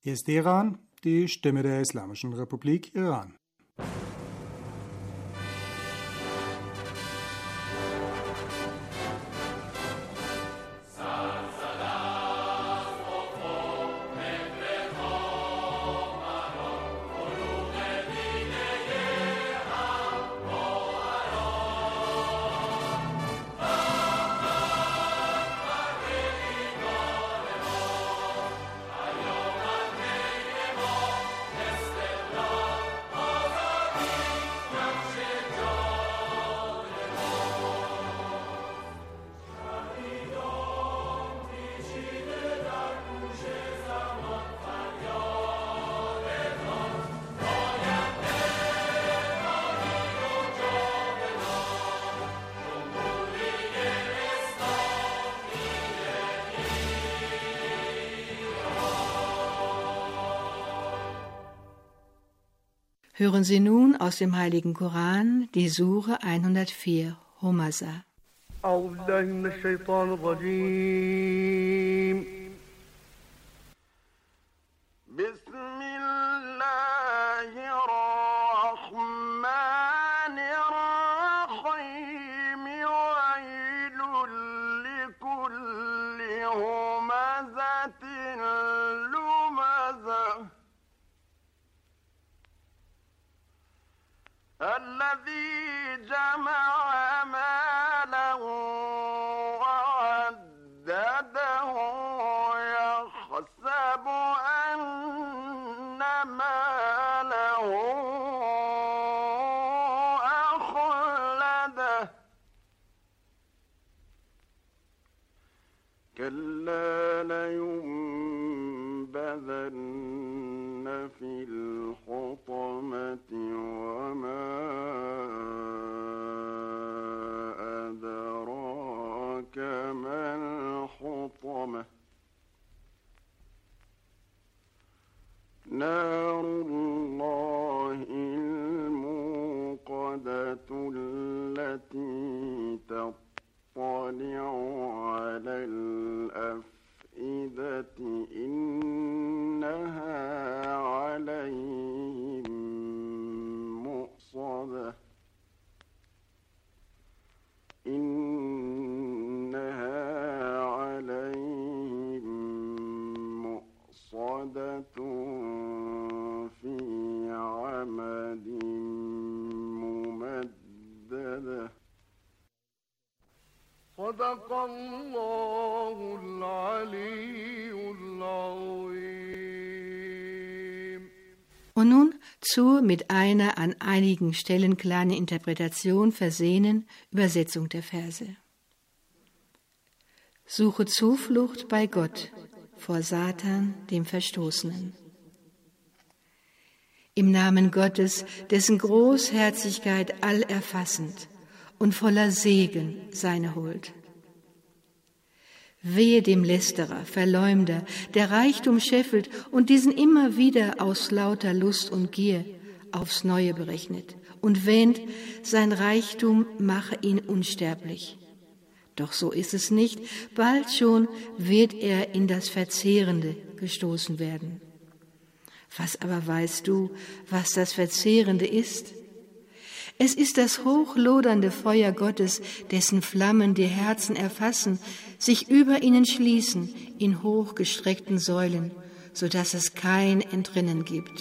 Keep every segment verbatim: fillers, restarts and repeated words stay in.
Hier ist Iran, die Stimme der Islamischen Republik Iran. Hören Sie nun aus dem Heiligen Koran die Sure hundertvier, Humasa. أعوذ بالله من الشيطان الرجيم بسم الله الرحمن الرحيم ويل لكل همزة لمزة الذي جمع مالا وعدده يحسب أن ماله أخلده كلا لينبذن في الحطمة وما أدراك ما الحطمة نار الله الموقدة التي تطلع على الأفئدة إنها عليهم مؤصدة إنها عليهم مؤصدة في عمد ممددة صدق الله العلي العظيم. Und nun zur mit einer an einigen Stellen kleinen Interpretation versehenen Übersetzung der Verse. Suche Zuflucht bei Gott vor Satan, dem Verstoßenen. Im Namen Gottes, dessen Großherzigkeit allerfassend und voller Segen seine Huld. Wehe dem Lästerer, Verleumder, der Reichtum scheffelt und diesen immer wieder aus lauter Lust und Gier aufs Neue berechnet und wähnt, sein Reichtum mache ihn unsterblich. Doch so ist es nicht, bald schon wird er in das Verzehrende gestoßen werden. Was aber weißt du, was das Verzehrende ist? Es ist das hochlodernde Feuer Gottes, dessen Flammen die Herzen erfassen, sich über ihnen schließen in hochgestreckten Säulen, so dass es kein Entrinnen gibt.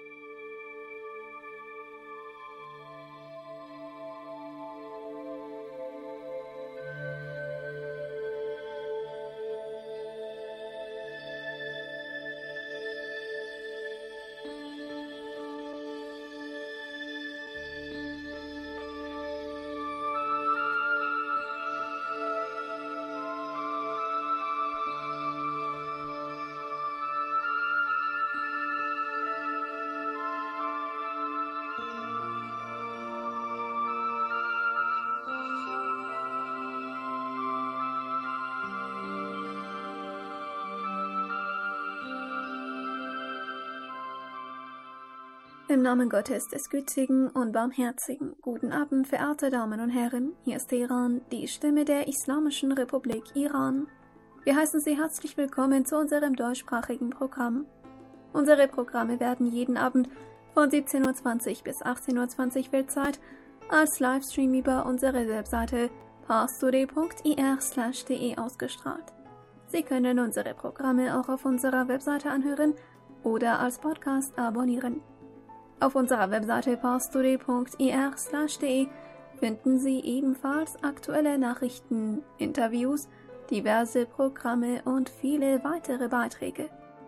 Im Namen Gottes, des Gütigen und Barmherzigen. Guten Abend, verehrte Damen und Herren. Hier ist Iran, die Stimme der Islamischen Republik Iran. Wir heißen Sie herzlich willkommen zu unserem deutschsprachigen Programm. Unsere Programme werden jeden Abend von siebzehn Uhr zwanzig bis achtzehn Uhr zwanzig Weltzeit als Livestream über unsere Webseite pastoday punkt ir slash de ausgestrahlt. Sie können unsere Programme auch auf unserer Webseite anhören oder als Podcast abonnieren. Auf unserer Webseite pastoday punkt ir slash de finden Sie ebenfalls aktuelle Nachrichten, Interviews, diverse Programme und viele weitere Beiträge.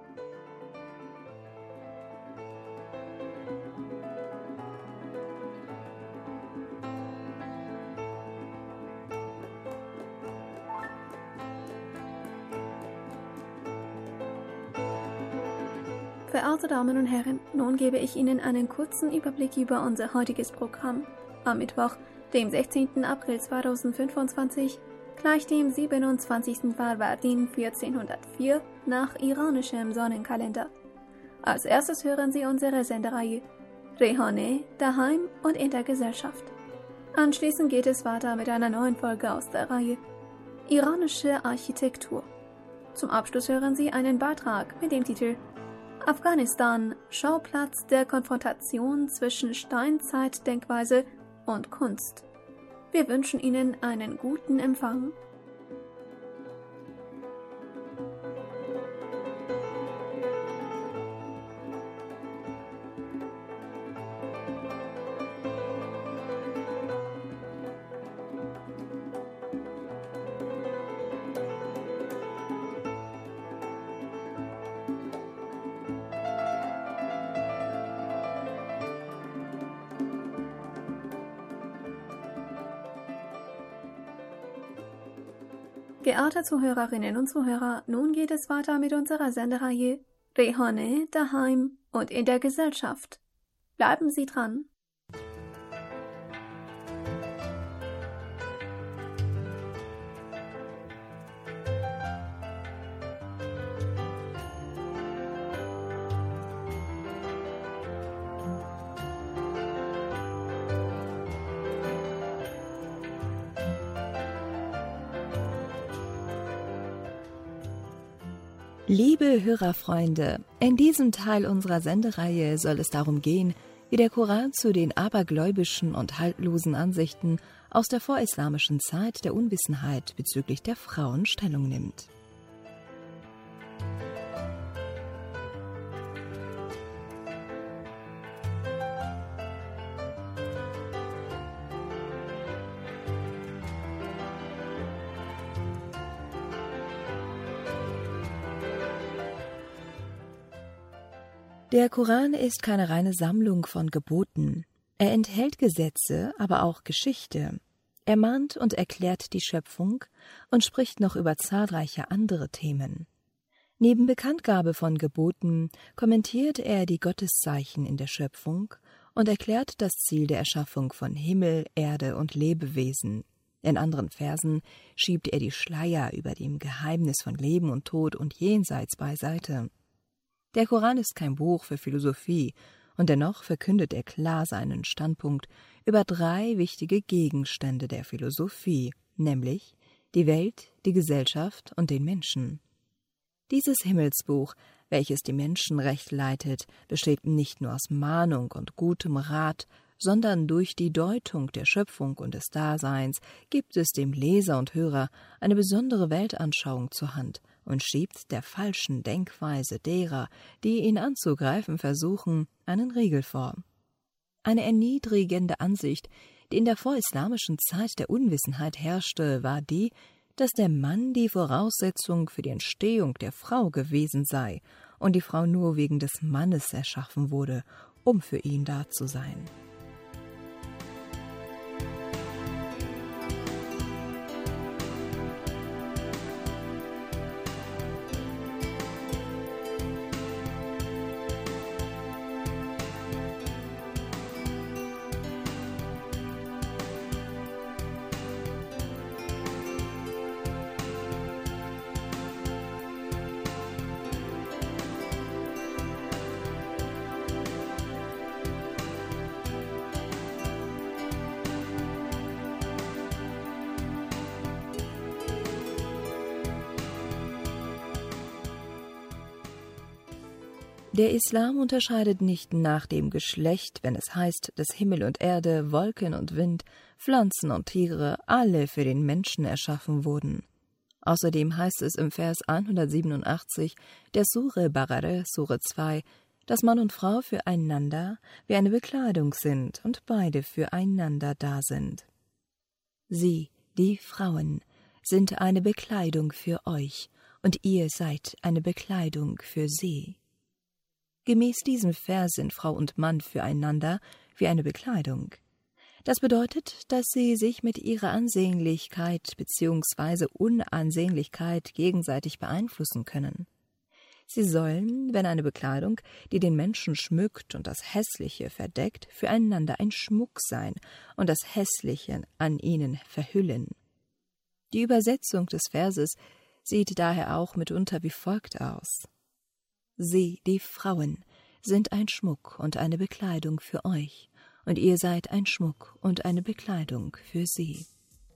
Verehrte Damen und Herren, nun gebe ich Ihnen einen kurzen Überblick über unser heutiges Programm. Am Mittwoch, dem sechzehnten April zweitausendfünfundzwanzig, gleich dem siebenundzwanzigsten Farvardin vierzehnhundertvier nach iranischem Sonnenkalender. Als erstes hören Sie unsere Sendereihe Rehane, daheim und in der Gesellschaft. Anschließend geht es weiter mit einer neuen Folge aus der Reihe Iranische Architektur. Zum Abschluss hören Sie einen Beitrag mit dem Titel Afghanistan, Schauplatz der Konfrontation zwischen Steinzeitdenkweise und Kunst. Wir wünschen Ihnen einen guten Empfang. Geehrte Zuhörerinnen und Zuhörer, nun geht es weiter mit unserer Sendereihe Rehane, daheim und in der Gesellschaft. Bleiben Sie dran! Liebe Hörerfreunde, in diesem Teil unserer Sendereihe soll es darum gehen, wie der Koran zu den abergläubischen und haltlosen Ansichten aus der vorislamischen Zeit der Unwissenheit bezüglich der Frauen Stellung nimmt. Der Koran ist keine reine Sammlung von Geboten. Er enthält Gesetze, aber auch Geschichte. Er mahnt und erklärt die Schöpfung und spricht noch über zahlreiche andere Themen. Neben Bekanntgabe von Geboten kommentiert er die Gotteszeichen in der Schöpfung und erklärt das Ziel der Erschaffung von Himmel, Erde und Lebewesen. In anderen Versen schiebt er die Schleier über dem Geheimnis von Leben und Tod und Jenseits beiseite. Der Koran ist kein Buch für Philosophie, und dennoch verkündet er klar seinen Standpunkt über drei wichtige Gegenstände der Philosophie, nämlich die Welt, die Gesellschaft und den Menschen. Dieses Himmelsbuch, welches die Menschen recht leitet, besteht nicht nur aus Mahnung und gutem Rat, sondern durch die Deutung der Schöpfung und des Daseins gibt es dem Leser und Hörer eine besondere Weltanschauung zur Hand und schiebt der falschen Denkweise derer, die ihn anzugreifen versuchen, einen Riegel vor. Eine erniedrigende Ansicht, die in der vorislamischen Zeit der Unwissenheit herrschte, war die, dass der Mann die Voraussetzung für die Entstehung der Frau gewesen sei und die Frau nur wegen des Mannes erschaffen wurde, um für ihn da zu sein. Der Islam unterscheidet nicht nach dem Geschlecht, wenn es heißt, dass Himmel und Erde, Wolken und Wind, Pflanzen und Tiere alle für den Menschen erschaffen wurden. Außerdem heißt es im Vers hundertsiebenundachtzig der Sure Baqarah, Sure zwei, dass Mann und Frau füreinander wie eine Bekleidung sind und beide füreinander da sind. Sie, die Frauen, sind eine Bekleidung für euch, und ihr seid eine Bekleidung für sie. Gemäß diesem Vers sind Frau und Mann füreinander wie eine Bekleidung. Das bedeutet, dass sie sich mit ihrer Ansehnlichkeit bzw. Unansehnlichkeit gegenseitig beeinflussen können. Sie sollen, wenn eine Bekleidung, die den Menschen schmückt und das Hässliche verdeckt, füreinander ein Schmuck sein und das Hässliche an ihnen verhüllen. Die Übersetzung des Verses sieht daher auch mitunter wie folgt aus: Sie, die Frauen, sind ein Schmuck und eine Bekleidung für euch, und ihr seid ein Schmuck und eine Bekleidung für sie.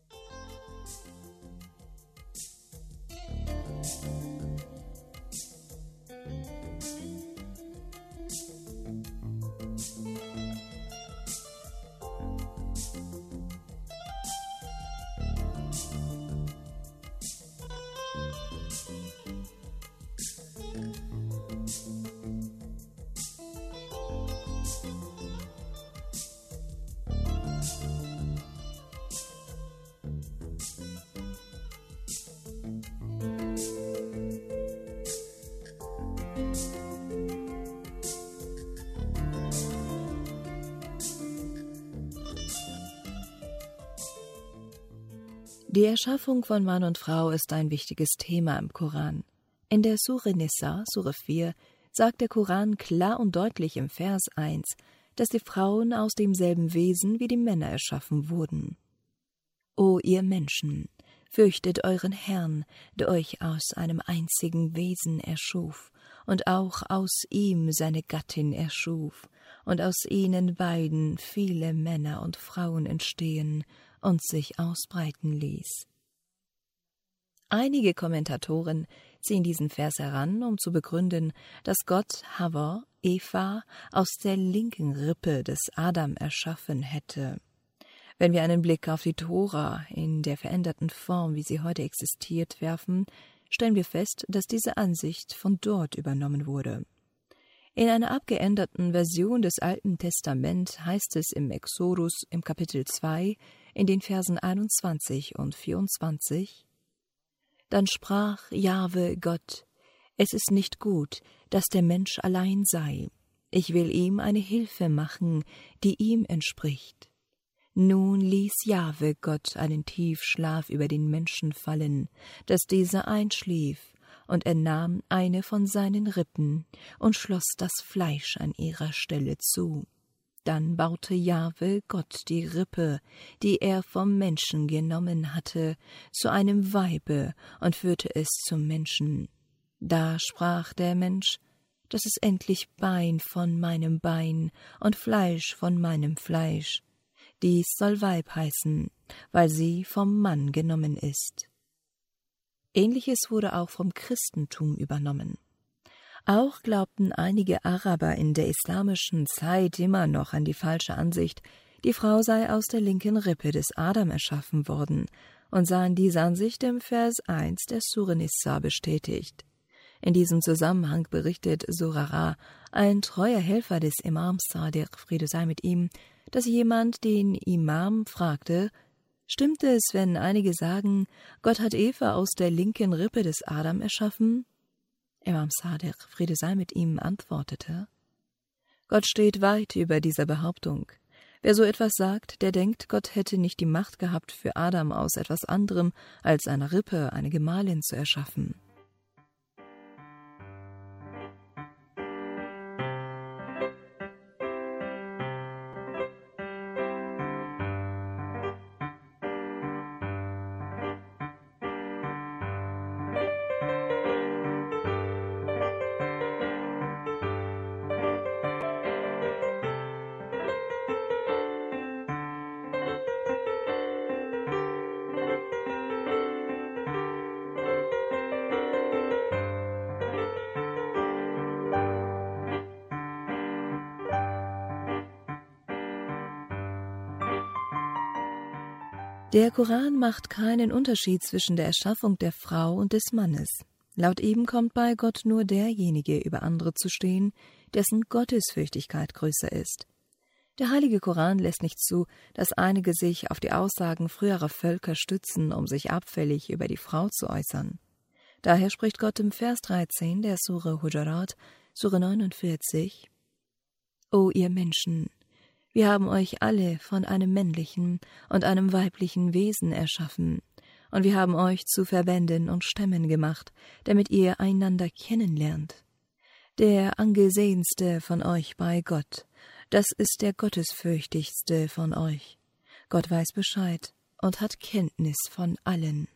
Die Erschaffung von Mann und Frau ist ein wichtiges Thema im Koran. In der Sure Nisa, Sure vier, sagt der Koran klar und deutlich im Vers eins, dass die Frauen aus demselben Wesen wie die Männer erschaffen wurden. O ihr Menschen, fürchtet euren Herrn, der euch aus einem einzigen Wesen erschuf und auch aus ihm seine Gattin erschuf, und aus ihnen beiden viele Männer und Frauen entstehen und sich ausbreiten ließ. Einige Kommentatoren ziehen diesen Vers heran, um zu begründen, dass Gott Hawa, Eva, aus der linken Rippe des Adam erschaffen hätte. Wenn wir einen Blick auf die Tora in der veränderten Form, wie sie heute existiert, werfen, stellen wir fest, dass diese Ansicht von dort übernommen wurde. In einer abgeänderten Version des Alten Testaments heißt es im Exodus im Kapitel zwei in den Versen einundzwanzig und vierundzwanzig: Dann sprach Jahwe Gott: Es ist nicht gut, dass der Mensch allein sei. Ich will ihm eine Hilfe machen, die ihm entspricht. Nun ließ Jahwe Gott einen Tiefschlaf über den Menschen fallen, dass dieser einschlief, und er nahm eine von seinen Rippen und schloss das Fleisch an ihrer Stelle zu. Dann baute Jahwe Gott die Rippe, die er vom Menschen genommen hatte, zu einem Weibe und führte es zum Menschen. Da sprach der Mensch: Das ist endlich Bein von meinem Bein und Fleisch von meinem Fleisch. Dies soll Weib heißen, weil sie vom Mann genommen ist. Ähnliches wurde auch vom Christentum übernommen. Auch glaubten einige Araber in der islamischen Zeit immer noch an die falsche Ansicht, die Frau sei aus der linken Rippe des Adam erschaffen worden, und sahen diese Ansicht im Vers eins der Sure Nisa bestätigt. In diesem Zusammenhang berichtet Surara, ein treuer Helfer des Imams Sadiq, Friede sei mit ihm, dass jemand den Imam fragte: Stimmt es, wenn einige sagen, Gott hat Eva aus der linken Rippe des Adam erschaffen? Imam Sadiq, Friede sei mit ihm, antwortete: Gott steht weit über dieser Behauptung. Wer so etwas sagt, der denkt, Gott hätte nicht die Macht gehabt, für Adam aus etwas anderem als einer Rippe eine Gemahlin zu erschaffen. Der Koran macht keinen Unterschied zwischen der Erschaffung der Frau und des Mannes. Laut ihm kommt bei Gott nur derjenige über andere zu stehen, dessen Gottesfürchtigkeit größer ist. Der Heilige Koran lässt nicht zu, dass einige sich auf die Aussagen früherer Völker stützen, um sich abfällig über die Frau zu äußern. Daher spricht Gott im Vers dreizehn der Sure Hujurat, Sure neunundvierzig: O ihr Menschen, wir haben euch alle von einem männlichen und einem weiblichen Wesen erschaffen, und wir haben euch zu Verbänden und Stämmen gemacht, damit ihr einander kennenlernt. Der angesehenste von euch bei Gott, das ist der gottesfürchtigste von euch. Gott weiß Bescheid und hat Kenntnis von allen.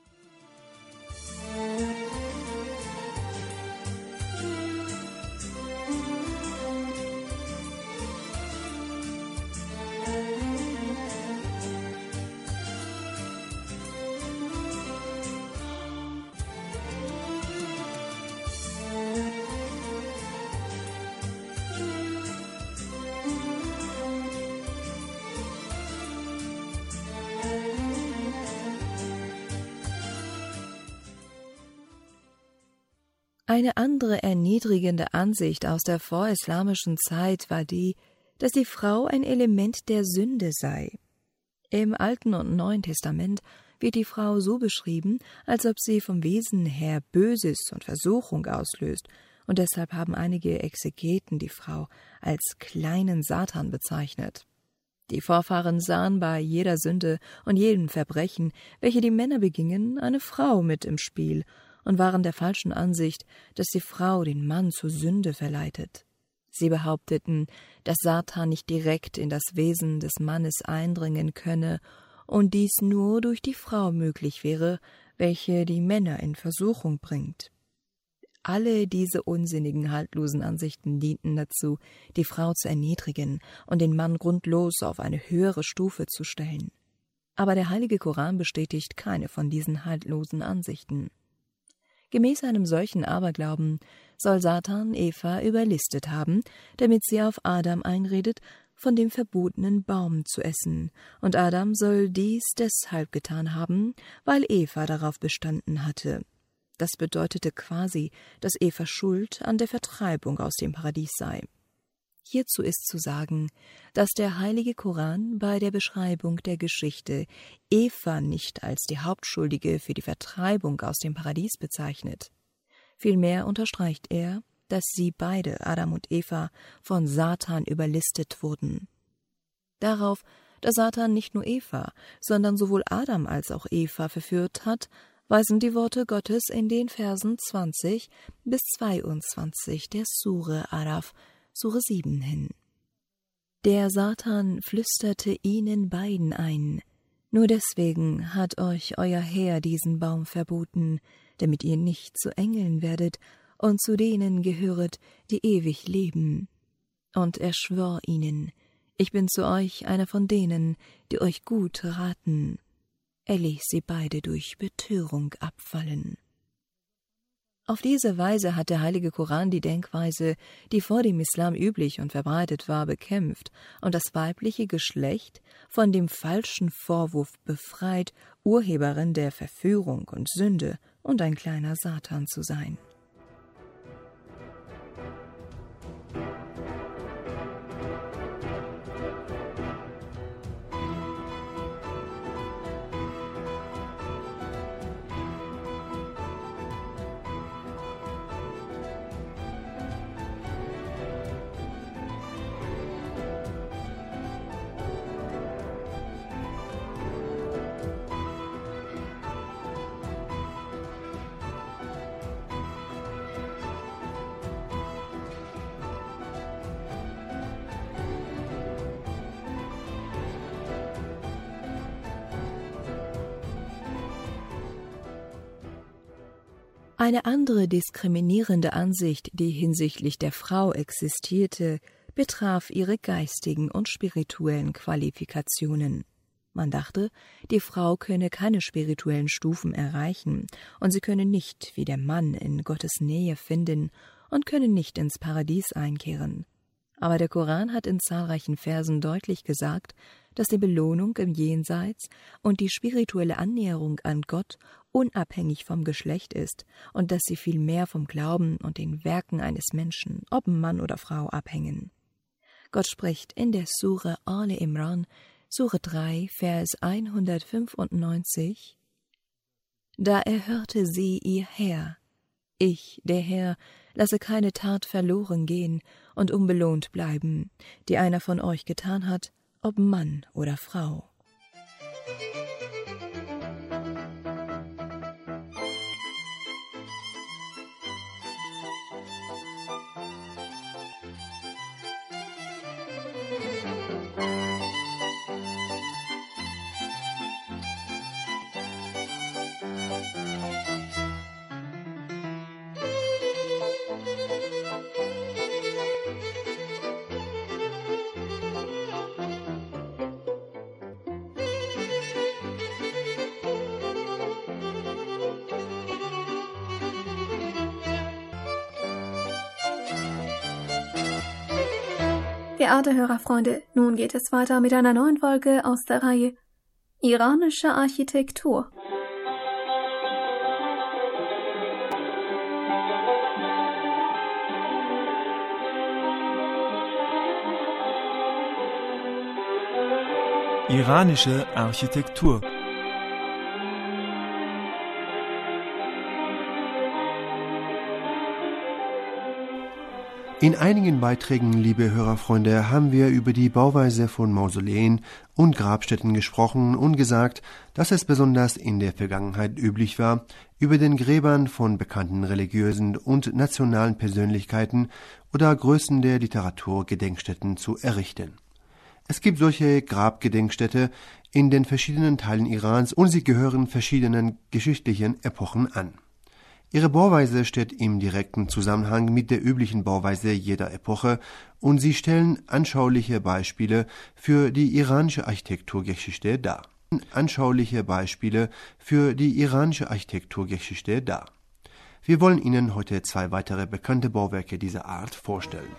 Eine andere erniedrigende Ansicht aus der vorislamischen Zeit war die, dass die Frau ein Element der Sünde sei. Im Alten und Neuen Testament wird die Frau so beschrieben, als ob sie vom Wesen her Böses und Versuchung auslöst, und deshalb haben einige Exegeten die Frau als kleinen Satan bezeichnet. Die Vorfahren sahen bei jeder Sünde und jedem Verbrechen, welche die Männer begingen, eine Frau mit im Spiel und waren der falschen Ansicht, dass die Frau den Mann zur Sünde verleitet. Sie behaupteten, dass Satan nicht direkt in das Wesen des Mannes eindringen könne und dies nur durch die Frau möglich wäre, welche die Männer in Versuchung bringt. Alle diese unsinnigen, haltlosen Ansichten dienten dazu, die Frau zu erniedrigen und den Mann grundlos auf eine höhere Stufe zu stellen. Aber der Heilige Koran bestätigt keine von diesen haltlosen Ansichten. Gemäß einem solchen Aberglauben soll Satan Eva überlistet haben, damit sie auf Adam einredet, von dem verbotenen Baum zu essen, und Adam soll dies deshalb getan haben, weil Eva darauf bestanden hatte. Das bedeutete quasi, dass Eva schuld an der Vertreibung aus dem Paradies sei. Hierzu ist zu sagen, dass der Heilige Koran bei der Beschreibung der Geschichte Eva nicht als die Hauptschuldige für die Vertreibung aus dem Paradies bezeichnet. Vielmehr unterstreicht er, dass sie beide, Adam und Eva, von Satan überlistet wurden. Darauf, dass Satan nicht nur Eva, sondern sowohl Adam als auch Eva verführt hat, weisen die Worte Gottes in den Versen zwanzig bis zweiundzwanzig der Sure Araf, Sure sieben hin. Der Satan flüsterte ihnen beiden ein: Nur deswegen hat euch euer Herr diesen Baum verboten, damit ihr nicht zu Engeln werdet und zu denen gehöret, die ewig leben. Und er schwor ihnen: Ich bin zu euch einer von denen, die euch gut raten. Er ließ sie beide durch Betörung abfallen. Auf diese Weise hat der Heilige Koran die Denkweise, die vor dem Islam üblich und verbreitet war, bekämpft und das weibliche Geschlecht von dem falschen Vorwurf befreit, Urheberin der Verführung und Sünde und ein kleiner Satan zu sein. Eine andere diskriminierende Ansicht, die hinsichtlich der Frau existierte, betraf ihre geistigen und spirituellen Qualifikationen. Man dachte, die Frau könne keine spirituellen Stufen erreichen und sie könne nicht wie der Mann in Gottes Nähe finden und könne nicht ins Paradies einkehren. Aber der Koran hat in zahlreichen Versen deutlich gesagt, dass die Belohnung im Jenseits und die spirituelle Annäherung an Gott unabhängig vom Geschlecht ist und dass sie vielmehr vom Glauben und den Werken eines Menschen, ob Mann oder Frau, abhängen. Gott spricht in der Sure Ale Imran, Sure drei, Vers hundertfünfundneunzig: Da erhörte sie ihr Herr. Ich, der Herr, lasse keine Tat verloren gehen und unbelohnt bleiben, die einer von euch getan hat, ob Mann oder Frau. Geehrte Hörerfreunde, nun geht es weiter mit einer neuen Folge aus der Reihe Iranische Architektur. Iranische Architektur. In einigen Beiträgen, liebe Hörerfreunde, haben wir über die Bauweise von Mausoleen und Grabstätten gesprochen und gesagt, dass es besonders in der Vergangenheit üblich war, über den Gräbern von bekannten religiösen und nationalen Persönlichkeiten oder Größen der Literatur Gedenkstätten zu errichten. Es gibt solche Grabgedenkstätte in den verschiedenen Teilen Irans und sie gehören verschiedenen geschichtlichen Epochen an. Ihre Bauweise steht im direkten Zusammenhang mit der üblichen Bauweise jeder Epoche und sie stellen anschauliche Beispiele für die iranische Architekturgeschichte dar. Anschauliche Beispiele für die iranische Architekturgeschichte dar. Wir wollen Ihnen heute zwei weitere bekannte Bauwerke dieser Art vorstellen.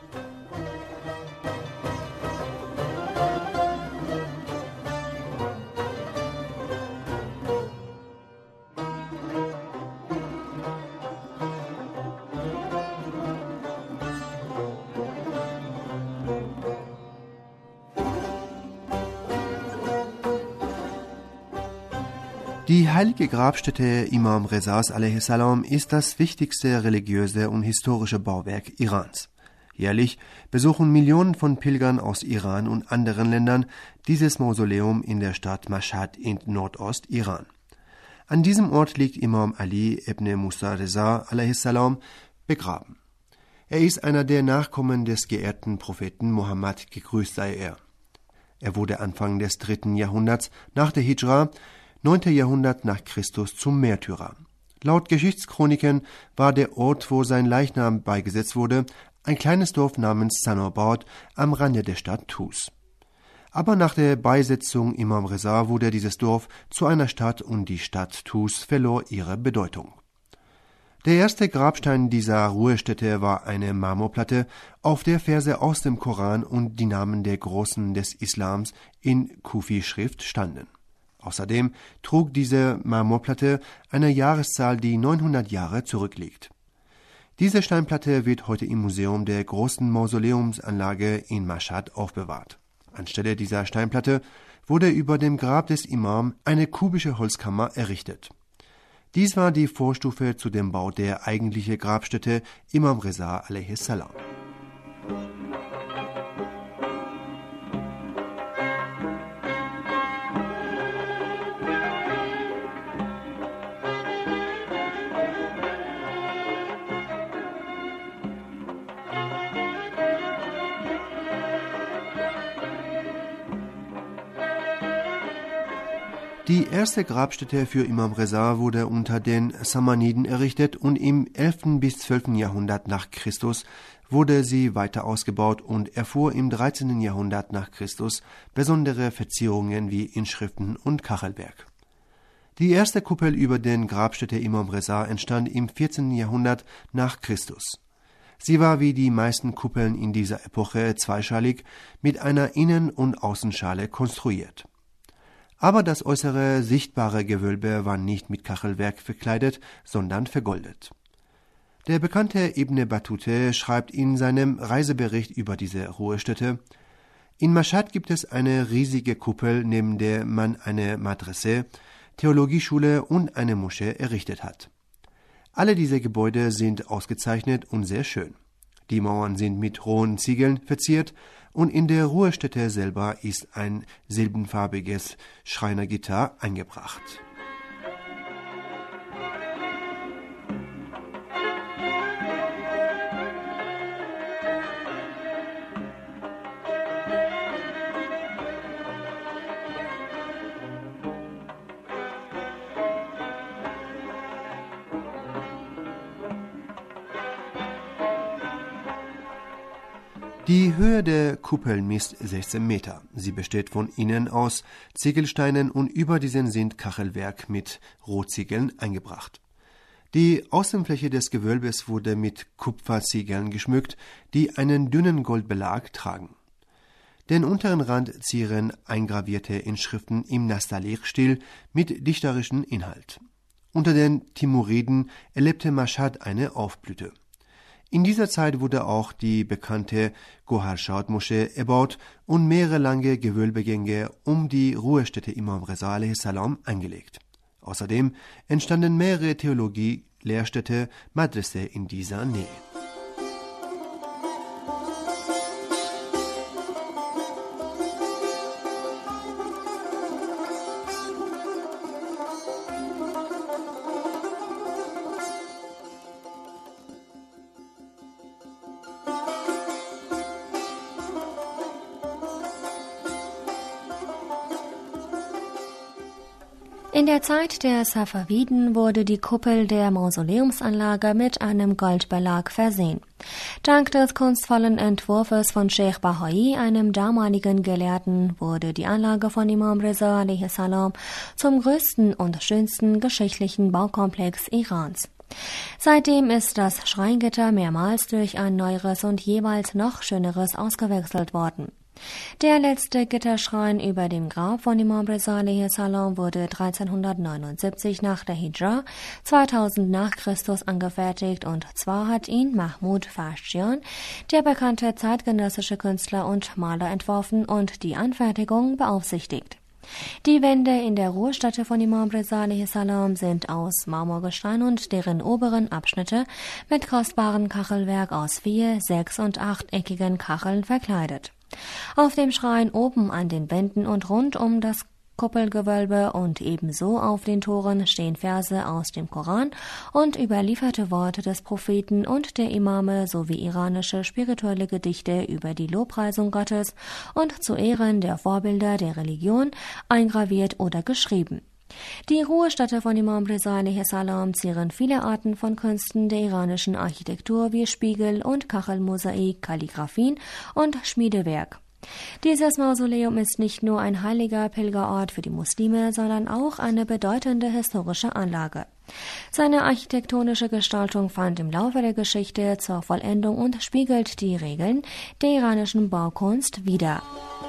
Die heilige Grabstätte Imam Rezas alaihi salam ist das wichtigste religiöse und historische Bauwerk Irans. Jährlich besuchen Millionen von Pilgern aus Iran und anderen Ländern dieses Mausoleum in der Stadt Mashhad in Nordost-Iran. An diesem Ort liegt Imam Ali ibn Musa Reza alaihi salam begraben. Er ist einer der Nachkommen des geehrten Propheten Mohammed, gegrüßt sei er. Er wurde Anfang des dritten Jahrhunderts nach der Hijra, neunten Jahrhundert nach Christus, zum Märtyrer. Laut Geschichtschroniken war der Ort, wo sein Leichnam beigesetzt wurde, ein kleines Dorf namens Sanobad am Rande der Stadt Tus. Aber nach der Beisetzung Imam Reza wurde dieses Dorf zu einer Stadt und die Stadt Tus verlor ihre Bedeutung. Der erste Grabstein dieser Ruhestätte war eine Marmorplatte, auf der Verse aus dem Koran und die Namen der Großen des Islams in Kufi-Schrift standen. Außerdem trug diese Marmorplatte eine Jahreszahl, die neunhundert Jahre zurückliegt. Diese Steinplatte wird heute im Museum der großen Mausoleumsanlage in Mashhad aufbewahrt. Anstelle dieser Steinplatte wurde über dem Grab des Imam eine kubische Holzkammer errichtet. Dies war die Vorstufe zu dem Bau der eigentlichen Grabstätte Imam Reza alaihi salam. Die erste Grabstätte für Imam Reza wurde unter den Samaniden errichtet und im elften bis zwölften Jahrhundert nach Christus wurde sie weiter ausgebaut und erfuhr im dreizehnten Jahrhundert nach Christus besondere Verzierungen wie Inschriften und Kachelwerk. Die erste Kuppel über den Grabstätte Imam Reza entstand im vierzehnten Jahrhundert nach Christus. Sie war wie die meisten Kuppeln in dieser Epoche zweischalig mit einer Innen- und Außenschale konstruiert. Aber das äußere sichtbare Gewölbe war nicht mit Kachelwerk verkleidet, sondern vergoldet. Der bekannte Ibn Battute schreibt in seinem Reisebericht über diese Ruhestätte: In Mashhad gibt es eine riesige Kuppel, neben der man eine Madrase, Theologieschule und eine Moschee errichtet hat. Alle diese Gebäude sind ausgezeichnet und sehr schön. Die Mauern sind mit rohen Ziegeln verziert und in der Ruhestätte selber ist ein silbenfarbiges Schreinergitter eingebracht. Die Höhe der Kuppel misst sechzehn Meter. Sie besteht von innen aus Ziegelsteinen und über diesen sind Kachelwerk mit Rohziegeln eingebracht. Die Außenfläche des Gewölbes wurde mit Kupferziegeln geschmückt, die einen dünnen Goldbelag tragen. Den unteren Rand zieren eingravierte Inschriften im Nastaliq-Stil mit dichterischem Inhalt. Unter den Timuriden erlebte Mashhad eine Aufblüte. In dieser Zeit wurde auch die bekannte Goharshad-Moschee erbaut und mehrere lange Gewölbegänge um die Ruhestätte Imam Reza alaihi salam angelegt. Außerdem entstanden mehrere Theologie-Lehrstätte, Madrase in dieser Nähe. In der Zeit der Safawiden wurde die Kuppel der Mausoleumsanlage mit einem Goldbelag versehen. Dank des kunstvollen Entwurfs von Sheikh Bahai, einem damaligen Gelehrten, wurde die Anlage von Imam Reza alaihi salam zum größten und schönsten geschichtlichen Baukomplex Irans. Seitdem ist das Schreingitter mehrmals durch ein neueres und jeweils noch schöneres ausgewechselt worden. Der letzte Gitterschrein über dem Grab von Imam Reza alaihi salam wurde dreizehnhundertneunundsiebzig nach der Hijra, zweitausend nach Christus angefertigt, und zwar hat ihn Mahmud Fashtian, der bekannte zeitgenössische Künstler und Maler, entworfen und die Anfertigung beaufsichtigt. Die Wände in der Ruhestätte von Imam Reza alaihi salam sind aus Marmorgestein und deren oberen Abschnitte mit kostbarem Kachelwerk aus vier, sechs und achteckigen Kacheln verkleidet. Auf dem Schrein oben an den Wänden und rund um das Kuppelgewölbe und ebenso auf den Toren stehen Verse aus dem Koran und überlieferte Worte des Propheten und der Imame sowie iranische spirituelle Gedichte über die Lobpreisung Gottes und zu Ehren der Vorbilder der Religion, eingraviert oder geschrieben. Die Ruhestätte von Imam Reza alaihi salam zieren viele Arten von Künsten der iranischen Architektur wie Spiegel- und Kachelmosaik, Kalligraphien und Schmiedewerk. Dieses Mausoleum ist nicht nur ein heiliger Pilgerort für die Muslime, sondern auch eine bedeutende historische Anlage. Seine architektonische Gestaltung fand im Laufe der Geschichte zur Vollendung und spiegelt die Regeln der iranischen Baukunst wider.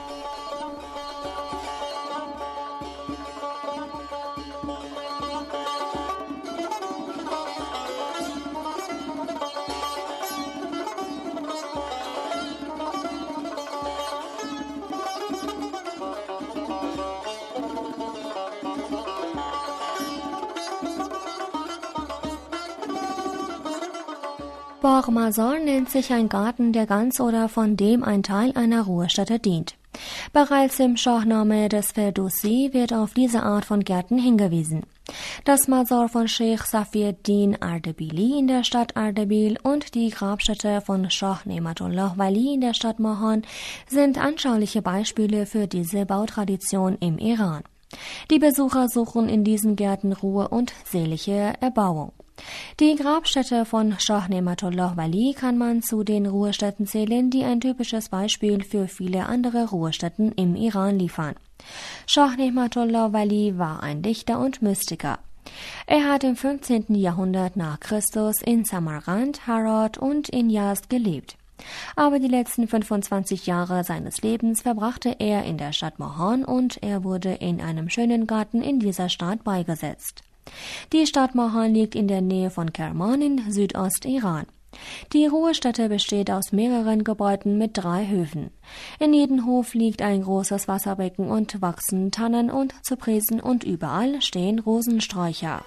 Bagh Mazar nennt sich ein Garten, der ganz oder von dem ein Teil einer Ruhestätte dient. Bereits im Shahnameh des Ferdowsi wird auf diese Art von Gärten hingewiesen. Das Mazar von Sheikh Safiuddin Ardebili in der Stadt Ardebil und die Grabstätte von Shah Ne'matullah Wali in der Stadt Mahan sind anschauliche Beispiele für diese Bautradition im Iran. Die Besucher suchen in diesen Gärten Ruhe und seelische Erbauung. Die Grabstätte von Shah Ne'matullah Wali kann man zu den Ruhestätten zählen, die ein typisches Beispiel für viele andere Ruhestätten im Iran liefern. Shah Ne'matullah Wali war ein Dichter und Mystiker. Er hat im fünfzehnten Jahrhundert nach Christus in Samarkand, Herat und in Yazd gelebt. Aber die letzten fünfundzwanzig Jahre seines Lebens verbrachte er in der Stadt Mohan und er wurde in einem schönen Garten in dieser Stadt beigesetzt. Die Stadt Mohan liegt in der Nähe von Kerman in Südostiran. Die Ruhestätte besteht aus mehreren Gebäuden mit drei Höfen. In jedem Hof liegt ein großes Wasserbecken und wachsen Tannen und Zypressen und überall stehen Rosensträucher.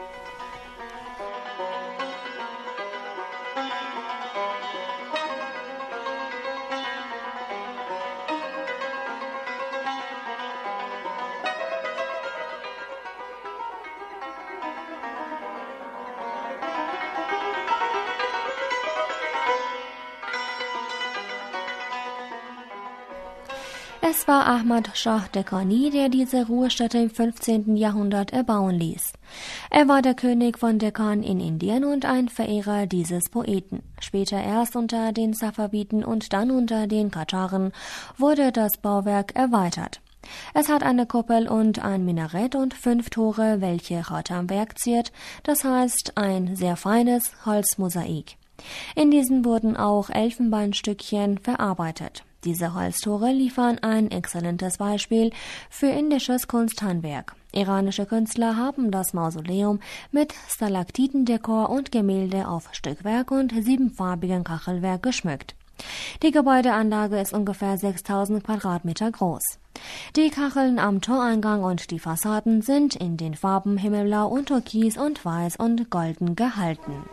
Es war Ahmad Shah Dekkani, der diese Ruhestätte im fünfzehnten Jahrhundert erbauen ließ. Er war der König von Dekkan in Indien und ein Verehrer dieses Poeten. Später erst unter den Safawiden und dann unter den Kataren wurde das Bauwerk erweitert. Es hat eine Kuppel und ein Minarett und fünf Tore, welche Khatamwerk ziert, das heißt ein sehr feines Holzmosaik. In diesen wurden auch Elfenbeinstückchen verarbeitet. Diese Holztore liefern ein exzellentes Beispiel für indisches Kunsthandwerk. Iranische Künstler haben das Mausoleum mit Stalaktitendekor und Gemälde auf Stückwerk und siebenfarbigen Kachelwerk geschmückt. Die Gebäudeanlage ist ungefähr sechstausend Quadratmeter groß. Die Kacheln am Toreingang und die Fassaden sind in den Farben Himmelblau und Türkis und Weiß und Golden gehalten.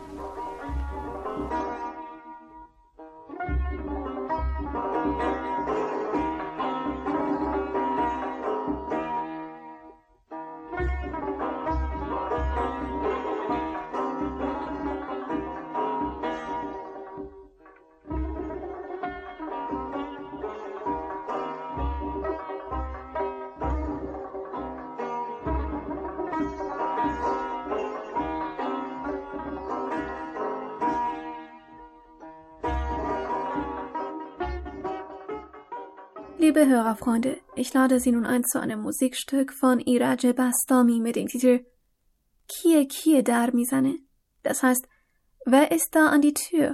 Liebe Hörerfreunde, ich lade Sie nun ein zu einem Musikstück von Iraj Bastami mit dem Titel Kiye Kiye Dar Mizane. Das heißt, wer ist da an die Tür?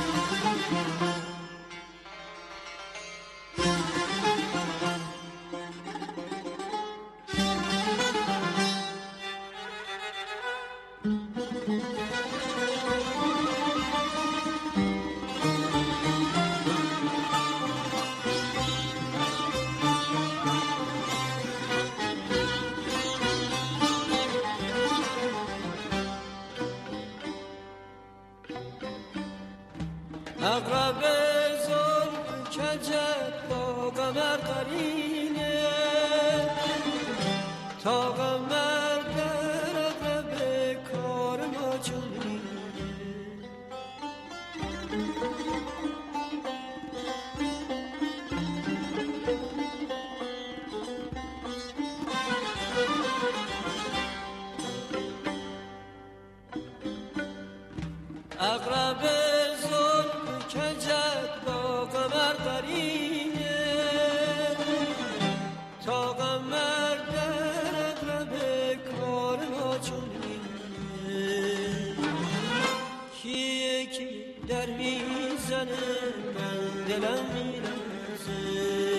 اقرب زلف کجت با قمر قرینه تا قمر در اقرب کار ما چنینه اقرب کجت با قمر قرینه تا قمر در اقرب کار ما چنینه کیه کی در میزنه من دلم میرزه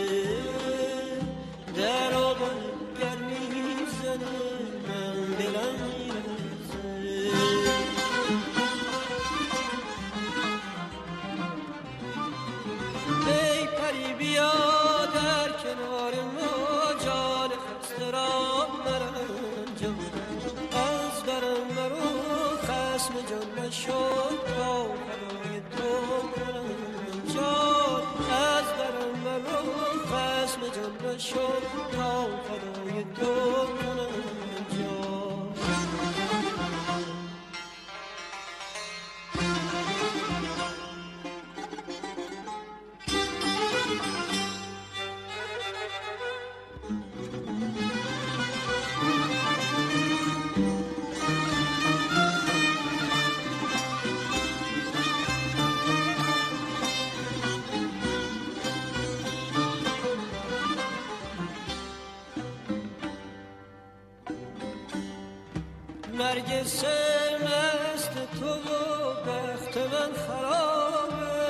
در آبان گر میزنه من دلم میرزه ای پری بیا در کنار ما جان خسته را مرم جان از برم مرو خسم جان نشد تا فدای تو کنم جان از برم مرو خسم جان نشد تا فدای تو کنم جان نرگس مست تو و بخت من خرابه،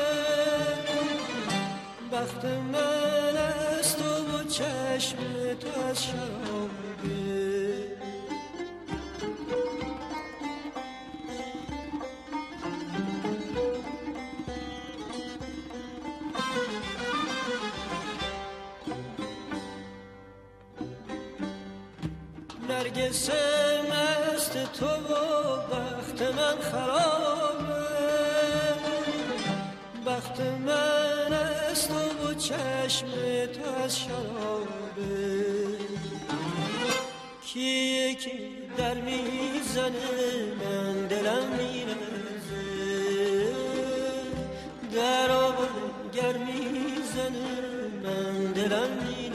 بخت من از تو و چشم تو از شرابه. نرگس مست تو و بخت من خرابه، بخت من از تو و چشم تو از شرابه. کیه که در میزنه من دلم میرزه، در آبان گر میزنه من دلم میرزه.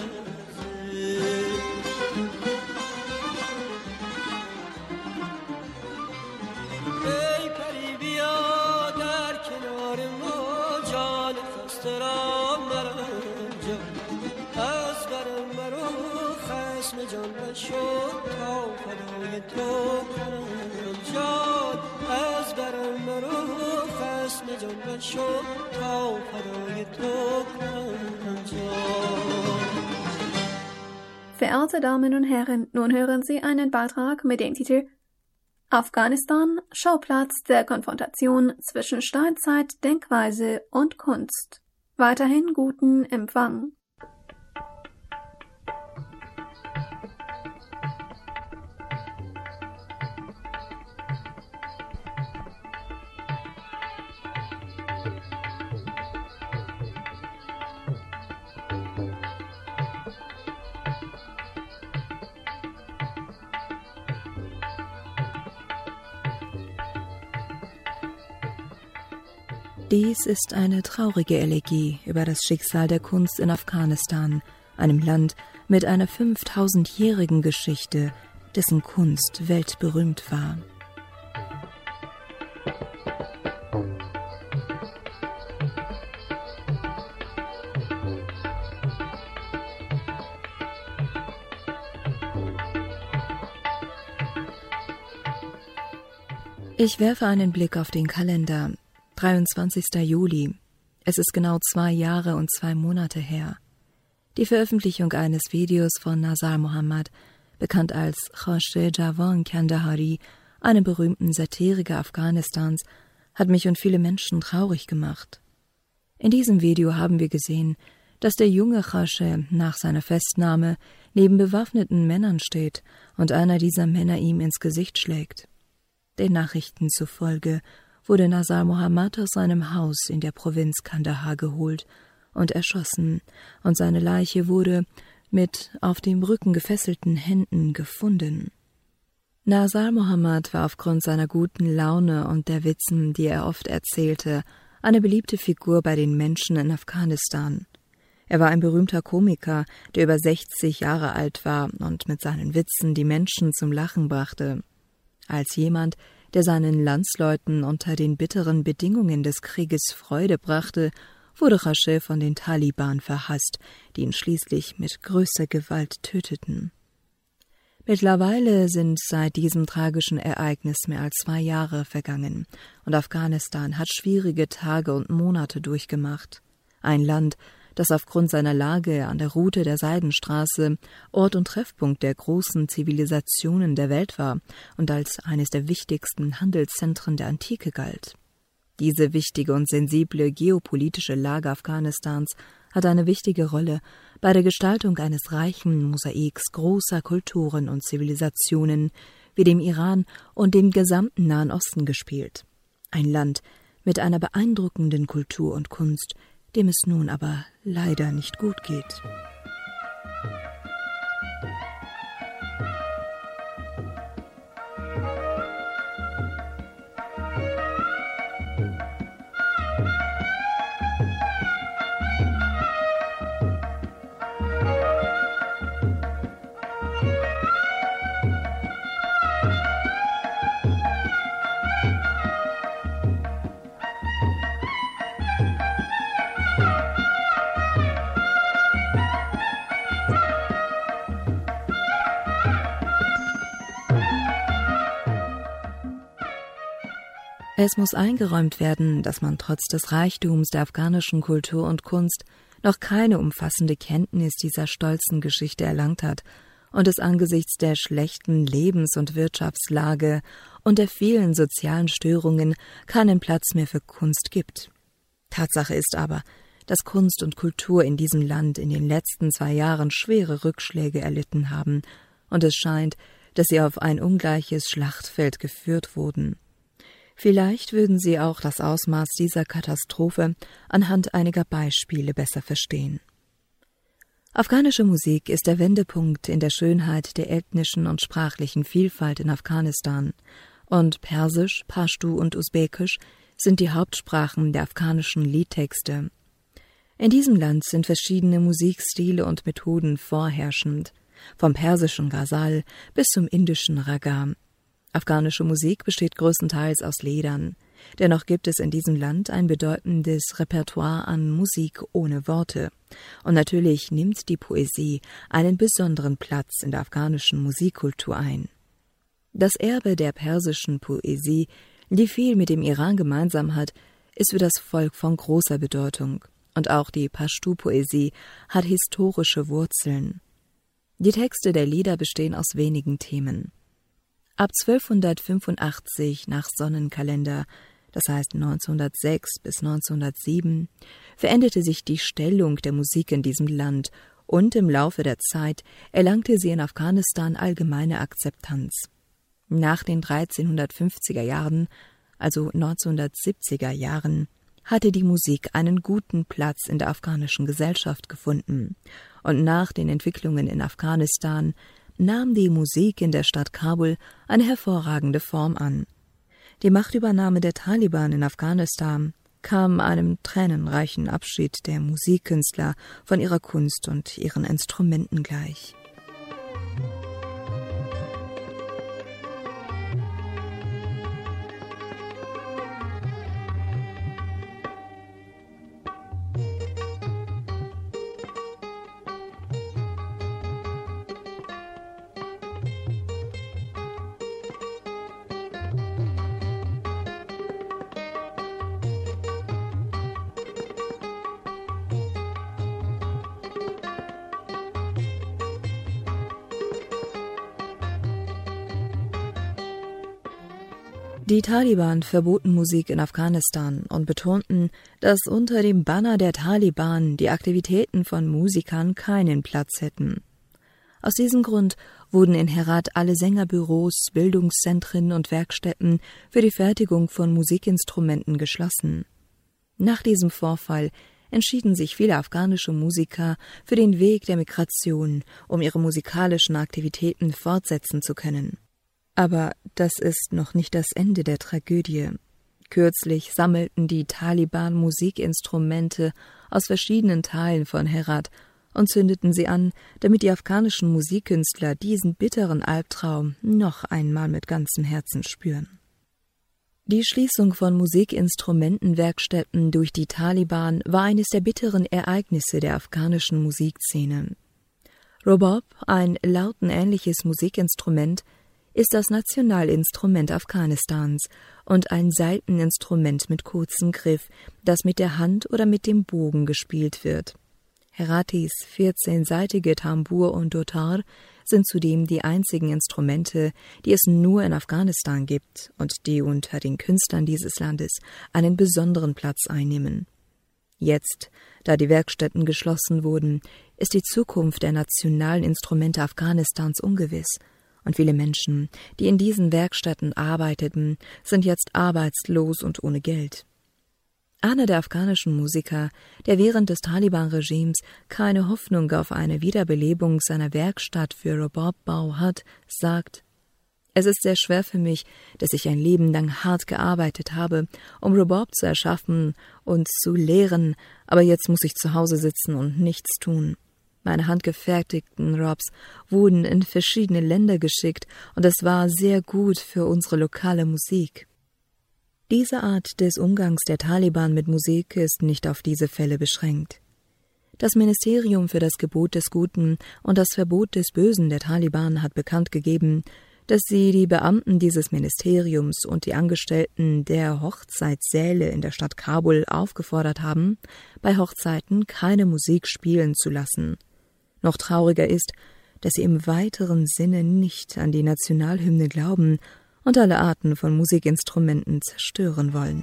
ای پری بیا در کنار ما، جان خسته را مرم جان، از برم برو خسم جان نشد تا فدای تو کنم جان، از برم برو خسم جان نشد تا فدای تو کنم جان. Verehrte Damen und Herren, nun hören Sie einen Beitrag mit dem Titel Afghanistan, Schauplatz der Konfrontation zwischen Steinzeit, Denkweise und Kunst. Weiterhin guten Empfang. Dies ist eine traurige Elegie über das Schicksal der Kunst in Afghanistan, einem Land mit einer fünftausendjährigen Geschichte, dessen Kunst weltberühmt war. Ich werfe einen Blick auf den Kalender. dreiundzwanzigster Juli. Es ist genau zwei Jahre und zwei Monate her. Die Veröffentlichung eines Videos von Nazar Mohammad, bekannt als Khoshe Javan Kandahari, einem berühmten Satiriker Afghanistans, hat mich und viele Menschen traurig gemacht. In diesem Video haben wir gesehen, dass der junge Khoshe nach seiner Festnahme neben bewaffneten Männern steht und einer dieser Männer ihm ins Gesicht schlägt. Den Nachrichten zufolge wurde Nazar Mohammad aus seinem Haus in der Provinz Kandahar geholt und erschossen, und seine Leiche wurde mit auf dem Rücken gefesselten Händen gefunden. Nazar Mohammad war aufgrund seiner guten Laune und der Witzen, die er oft erzählte, eine beliebte Figur bei den Menschen in Afghanistan. Er war ein berühmter Komiker, der über sechzig Jahre alt war und mit seinen Witzen die Menschen zum Lachen brachte. Als jemand, der seinen Landsleuten unter den bitteren Bedingungen des Krieges Freude brachte, wurde Khoshe von den Taliban verhasst, die ihn schließlich mit größter Gewalt töteten. Mittlerweile sind seit diesem tragischen Ereignis mehr als zwei Jahre vergangen, und Afghanistan hat schwierige Tage und Monate durchgemacht. Ein Land, das aufgrund seiner Lage an der Route der Seidenstraße Ort und Treffpunkt der großen Zivilisationen der Welt war und als eines der wichtigsten Handelszentren der Antike galt. Diese wichtige und sensible geopolitische Lage Afghanistans hat eine wichtige Rolle bei der Gestaltung eines reichen Mosaiks großer Kulturen und Zivilisationen wie dem Iran und dem gesamten Nahen Osten gespielt. Ein Land mit einer beeindruckenden Kultur und Kunst, dem es nun aber leider nicht gut geht. Es muss eingeräumt werden, dass man trotz des Reichtums der afghanischen Kultur und Kunst noch keine umfassende Kenntnis dieser stolzen Geschichte erlangt hat und es angesichts der schlechten Lebens- und Wirtschaftslage und der vielen sozialen Störungen keinen Platz mehr für Kunst gibt. Tatsache ist aber, dass Kunst und Kultur in diesem Land in den letzten zwei Jahren schwere Rückschläge erlitten haben, und es scheint, dass sie auf ein ungleiches Schlachtfeld geführt wurden. Vielleicht würden Sie auch das Ausmaß dieser Katastrophe anhand einiger Beispiele besser verstehen. Afghanische Musik ist der Wendepunkt in der Schönheit der ethnischen und sprachlichen Vielfalt in Afghanistan, und Persisch, Pashtu und Usbekisch sind die Hauptsprachen der afghanischen Liedtexte. In diesem Land sind verschiedene Musikstile und Methoden vorherrschend, vom persischen Ghazal bis zum indischen Raga. Afghanische Musik besteht größtenteils aus Liedern. Dennoch gibt es in diesem Land ein bedeutendes Repertoire an Musik ohne Worte. Und natürlich nimmt die Poesie einen besonderen Platz in der afghanischen Musikkultur ein. Das Erbe der persischen Poesie, die viel mit dem Iran gemeinsam hat, ist für das Volk von großer Bedeutung. Und auch die Pashtu-Poesie hat historische Wurzeln. Die Texte der Lieder bestehen aus wenigen Themen. Ab zwölfhundertfünfundachtzig nach Sonnenkalender, das heißt neunzehnhundertsechs bis neunzehnhundertsieben, veränderte sich die Stellung der Musik in diesem Land und im Laufe der Zeit erlangte sie in Afghanistan allgemeine Akzeptanz. Nach den dreizehnhundertfünfziger Jahren, also neunzehnhundertsiebziger Jahren, hatte die Musik einen guten Platz in der afghanischen Gesellschaft gefunden, und nach den Entwicklungen in Afghanistan nahm die Musik in der Stadt Kabul eine hervorragende Form an. Die Machtübernahme der Taliban in Afghanistan kam einem tränenreichen Abschied der Musikkünstler von ihrer Kunst und ihren Instrumenten gleich. Die Taliban verboten Musik in Afghanistan und betonten, dass unter dem Banner der Taliban die Aktivitäten von Musikern keinen Platz hätten. Aus diesem Grund wurden in Herat alle Sängerbüros, Bildungszentren und Werkstätten für die Fertigung von Musikinstrumenten geschlossen. Nach diesem Vorfall entschieden sich viele afghanische Musiker für den Weg der Migration, um ihre musikalischen Aktivitäten fortsetzen zu können. Aber das ist noch nicht das Ende der Tragödie. Kürzlich sammelten die Taliban Musikinstrumente aus verschiedenen Teilen von Herat und zündeten sie an, damit die afghanischen Musikkünstler diesen bitteren Albtraum noch einmal mit ganzem Herzen spüren. Die Schließung von Musikinstrumentenwerkstätten durch die Taliban war eines der bitteren Ereignisse der afghanischen Musikszene. Rubob, ein lautenähnliches Musikinstrument, ist das Nationalinstrument Afghanistans und ein Saiteninstrument mit kurzem Griff, das mit der Hand oder mit dem Bogen gespielt wird. Heratis vierzehnsaitige Tambur und Dotar sind zudem die einzigen Instrumente, die es nur in Afghanistan gibt und die unter den Künstlern dieses Landes einen besonderen Platz einnehmen. Jetzt, da die Werkstätten geschlossen wurden, ist die Zukunft der nationalen Instrumente Afghanistans ungewiss. Und viele Menschen, die in diesen Werkstätten arbeiteten, sind jetzt arbeitslos und ohne Geld. Einer der afghanischen Musiker, der während des Taliban-Regimes keine Hoffnung auf eine Wiederbelebung seiner Werkstatt für Rubobbau hat, sagt: Es ist sehr schwer für mich, dass ich ein Leben lang hart gearbeitet habe, um Rubob zu erschaffen und zu lehren, aber jetzt muss ich zu Hause sitzen und nichts tun. Meine handgefertigten Robs wurden in verschiedene Länder geschickt und es war sehr gut für unsere lokale Musik. Diese Art des Umgangs der Taliban mit Musik ist nicht auf diese Fälle beschränkt. Das Ministerium für das Gebot des Guten und das Verbot des Bösen der Taliban hat bekannt gegeben, dass sie die Beamten dieses Ministeriums und die Angestellten der Hochzeitssäle in der Stadt Kabul aufgefordert haben, bei Hochzeiten keine Musik spielen zu lassen. Noch trauriger ist, dass sie im weiteren Sinne nicht an die Nationalhymne glauben und alle Arten von Musikinstrumenten zerstören wollen.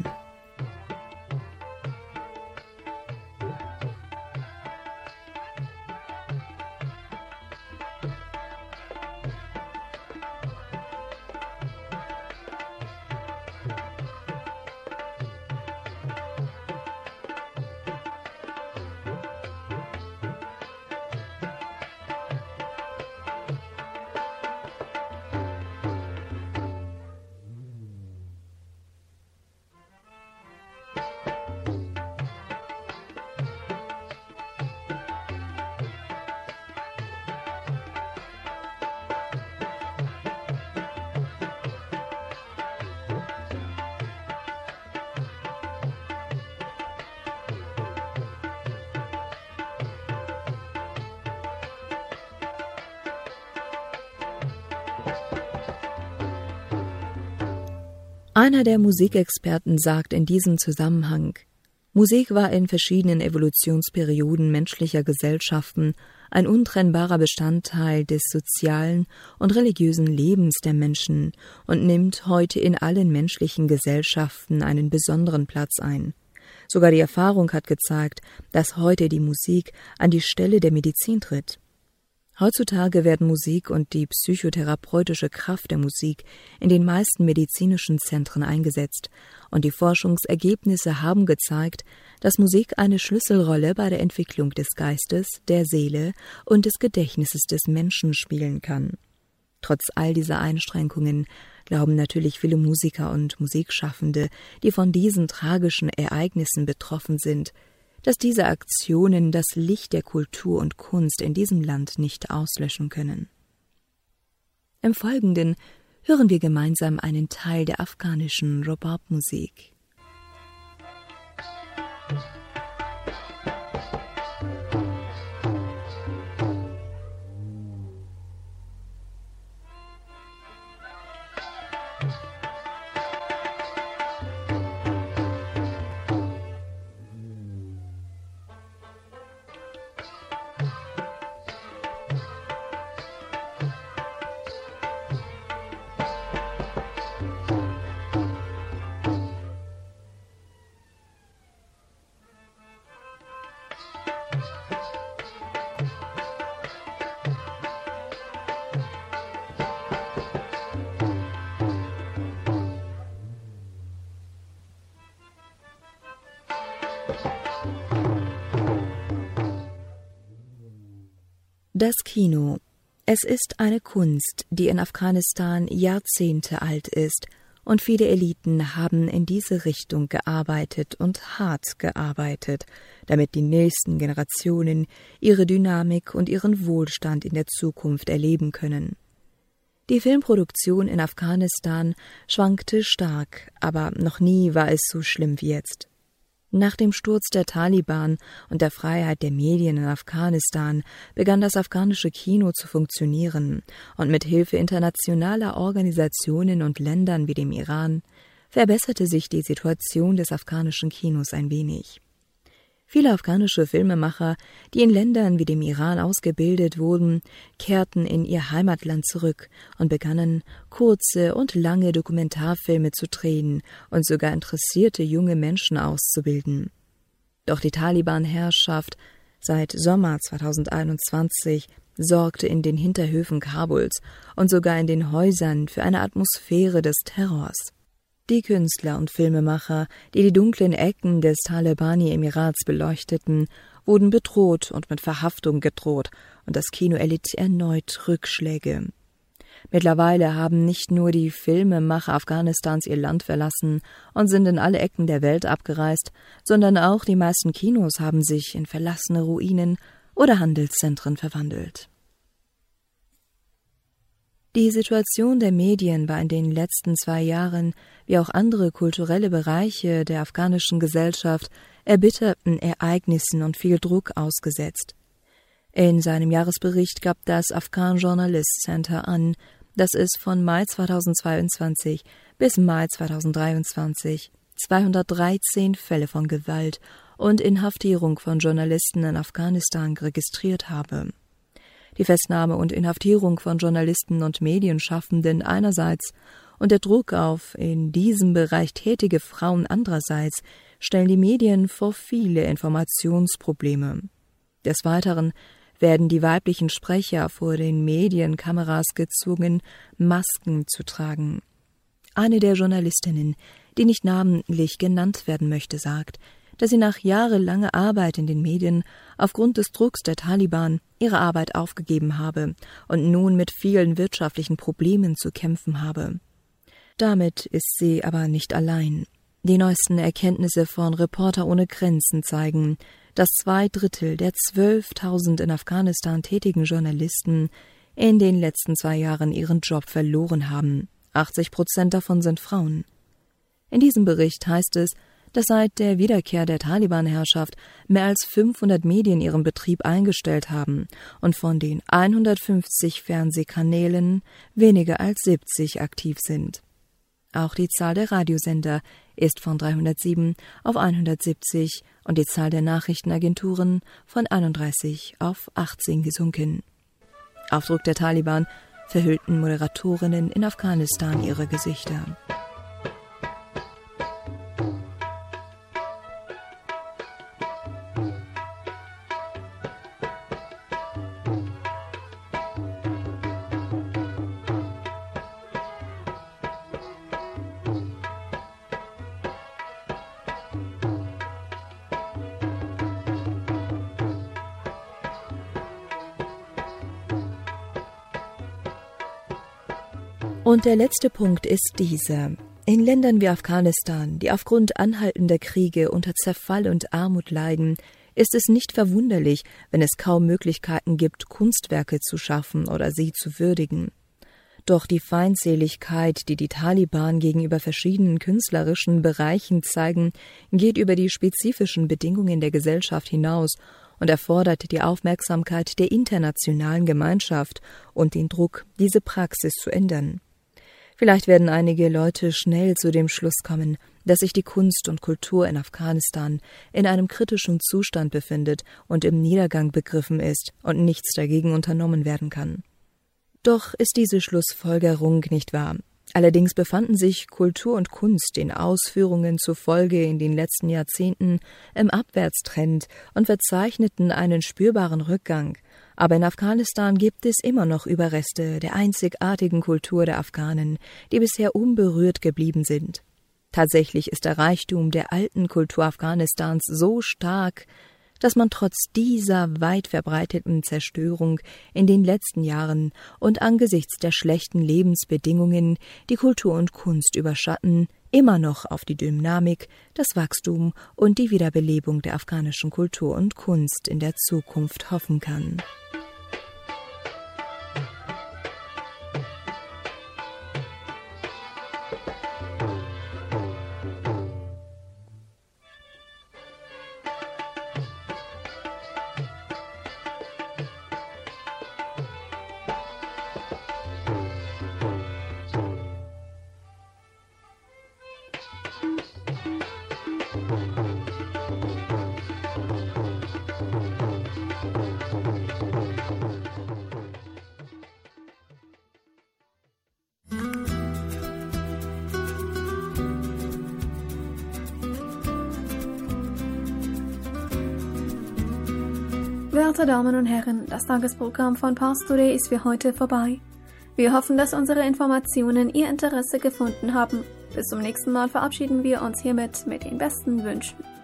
Einer der Musikexperten sagt in diesem Zusammenhang: Musik war in verschiedenen Evolutionsperioden menschlicher Gesellschaften ein untrennbarer Bestandteil des sozialen und religiösen Lebens der Menschen und nimmt heute in allen menschlichen Gesellschaften einen besonderen Platz ein. Sogar die Erfahrung hat gezeigt, dass heute die Musik an die Stelle der Medizin tritt. Heutzutage werden Musik und die psychotherapeutische Kraft der Musik in den meisten medizinischen Zentren eingesetzt, und die Forschungsergebnisse haben gezeigt, dass Musik eine Schlüsselrolle bei der Entwicklung des Geistes, der Seele und des Gedächtnisses des Menschen spielen kann. Trotz all dieser Einschränkungen glauben natürlich viele Musiker und Musikschaffende, die von diesen tragischen Ereignissen betroffen sind, dass diese Aktionen das Licht der Kultur und Kunst in diesem Land nicht auslöschen können. Im Folgenden hören wir gemeinsam einen Teil der afghanischen Robab-Musik. Das Kino. Es ist eine Kunst, die in Afghanistan Jahrzehnte alt ist, und viele Eliten haben in diese Richtung gearbeitet und hart gearbeitet, damit die nächsten Generationen ihre Dynamik und ihren Wohlstand in der Zukunft erleben können. Die Filmproduktion in Afghanistan schwankte stark, aber noch nie war es so schlimm wie jetzt. Nach dem Sturz der Taliban und der Freiheit der Medien in Afghanistan begann das afghanische Kino zu funktionieren, und mit Hilfe internationaler Organisationen und Ländern wie dem Iran verbesserte sich die Situation des afghanischen Kinos ein wenig. Viele afghanische Filmemacher, die in Ländern wie dem Iran ausgebildet wurden, kehrten in ihr Heimatland zurück und begannen, kurze und lange Dokumentarfilme zu drehen und sogar interessierte junge Menschen auszubilden. Doch die Taliban-Herrschaft seit Sommer zweitausendeinundzwanzig sorgte in den Hinterhöfen Kabuls und sogar in den Häusern für eine Atmosphäre des Terrors. Die Künstler und Filmemacher, die die dunklen Ecken des Talabani-Emirats beleuchteten, wurden bedroht und mit Verhaftung gedroht, und das Kino erlitt erneut Rückschläge. Mittlerweile haben nicht nur die Filmemacher Afghanistans ihr Land verlassen und sind in alle Ecken der Welt abgereist, sondern auch die meisten Kinos haben sich in verlassene Ruinen oder Handelszentren verwandelt. Die Situation der Medien war in den letzten zwei Jahren, wie auch andere kulturelle Bereiche der afghanischen Gesellschaft, erbitterten Ereignissen und viel Druck ausgesetzt. In seinem Jahresbericht gab das Afghan Journalist Center an, dass es von Mai zweitausendzweiundzwanzig bis Mai zweitausenddreiundzwanzig zweihundertdreizehn Fälle von Gewalt und Inhaftierung von Journalisten in Afghanistan registriert habe. Die Festnahme und Inhaftierung von Journalisten und Medienschaffenden einerseits und der Druck auf in diesem Bereich tätige Frauen andererseits stellen die Medien vor viele Informationsprobleme. Des Weiteren werden die weiblichen Sprecher vor den Medienkameras gezwungen, Masken zu tragen. Eine der Journalistinnen, die nicht namentlich genannt werden möchte, sagt, dass sie nach jahrelanger Arbeit in den Medien aufgrund des Drucks der Taliban ihre Arbeit aufgegeben habe und nun mit vielen wirtschaftlichen Problemen zu kämpfen habe. Damit ist sie aber nicht allein. Die neuesten Erkenntnisse von Reporter ohne Grenzen zeigen, dass zwei Drittel der zwölftausend in Afghanistan tätigen Journalisten in den letzten zwei Jahren ihren Job verloren haben. achtzig Prozent davon sind Frauen. In diesem Bericht heißt es, dass seit der Wiederkehr der Taliban-Herrschaft mehr als fünfhundert Medien ihren Betrieb eingestellt haben und von den hundertfünfzig Fernsehkanälen weniger als siebzig aktiv sind. Auch die Zahl der Radiosender ist von dreihundertsieben auf hundertsiebzig und die Zahl der Nachrichtenagenturen von einunddreißig auf achtzehn gesunken. Auf Druck der Taliban verhüllten Moderatorinnen in Afghanistan ihre Gesichter. Und der letzte Punkt ist dieser. In Ländern wie Afghanistan, die aufgrund anhaltender Kriege unter Zerfall und Armut leiden, ist es nicht verwunderlich, wenn es kaum Möglichkeiten gibt, Kunstwerke zu schaffen oder sie zu würdigen. Doch die Feindseligkeit, die die Taliban gegenüber verschiedenen künstlerischen Bereichen zeigen, geht über die spezifischen Bedingungen der Gesellschaft hinaus und erfordert die Aufmerksamkeit der internationalen Gemeinschaft und den Druck, diese Praxis zu ändern. Vielleicht werden einige Leute schnell zu dem Schluss kommen, dass sich die Kunst und Kultur in Afghanistan in einem kritischen Zustand befindet und im Niedergang begriffen ist und nichts dagegen unternommen werden kann. Doch ist diese Schlussfolgerung nicht wahr. Allerdings befanden sich Kultur und Kunst den Ausführungen zufolge in den letzten Jahrzehnten im Abwärtstrend und verzeichneten einen spürbaren Rückgang. Aber in Afghanistan gibt es immer noch Überreste der einzigartigen Kultur der Afghanen, die bisher unberührt geblieben sind. Tatsächlich ist der Reichtum der alten Kultur Afghanistans so stark, dass man trotz dieser weit verbreiteten Zerstörung in den letzten Jahren und angesichts der schlechten Lebensbedingungen, die Kultur und Kunst überschatten, immer noch auf die Dynamik, das Wachstum und die Wiederbelebung der afghanischen Kultur und Kunst in der Zukunft hoffen kann. Werte Damen und Herren, das Tagesprogramm von Pars Today ist für heute vorbei. Wir hoffen, dass unsere Informationen Ihr Interesse gefunden haben. Bis zum nächsten Mal verabschieden wir uns hiermit mit den besten Wünschen.